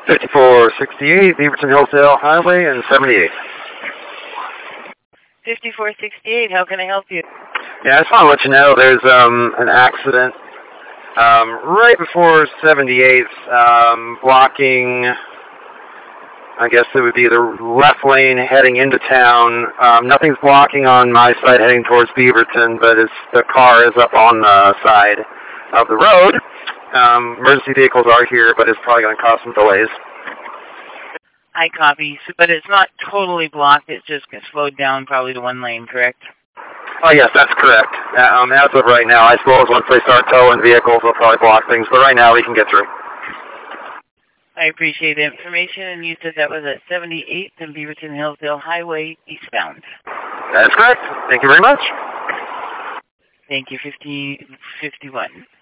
5468 Beaverton Hillsdale Highway and 78. 5468, how can I help you? Yeah, I just want to let you know there's an accident right before 78, blocking, I guess it would be the left lane heading into town. Nothing's blocking on my side heading towards Beaverton, but the car is up on the side of the road. Emergency vehicles are here, but it's probably going to cause some delays. I copy, but it's not totally blocked. It's just slowed down probably to one lane, correct? Oh, yes, that's correct. As of right now, I suppose once they start towing vehicles, they'll probably block things, but right now we can get through. I appreciate the information, and you said that was at 78th and Beaverton Hillsdale Highway, eastbound. That's correct. Thank you very much. Thank you, 5051.